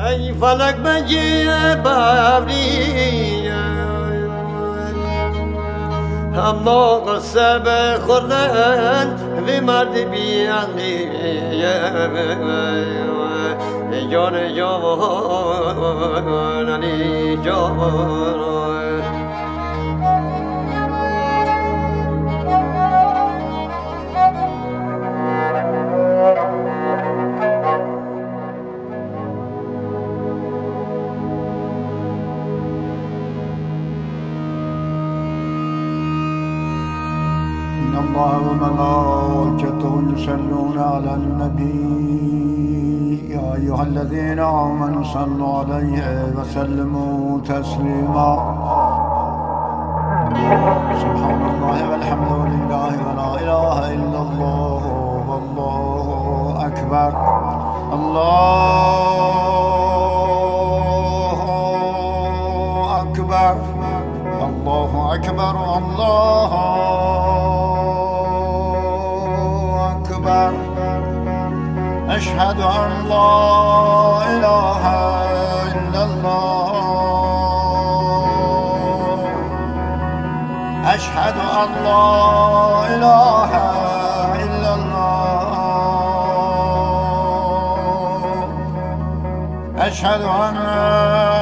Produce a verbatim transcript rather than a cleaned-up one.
ای فلک بگی بابری اما قصه بخوردن و مرد بیانی جان جان علی جان إن الله وملائكته يصلون على النبي يا أيها الذين آمنوا صلوا عليه وسلموا تسليما سبحان الله والحمد لله ولا إله إلا الله والله أكبر الله أكبر الله أكبر الله أكبر أشهد أن لا إله إلا الله أشهد أن لا إله إلا الله أشهد أن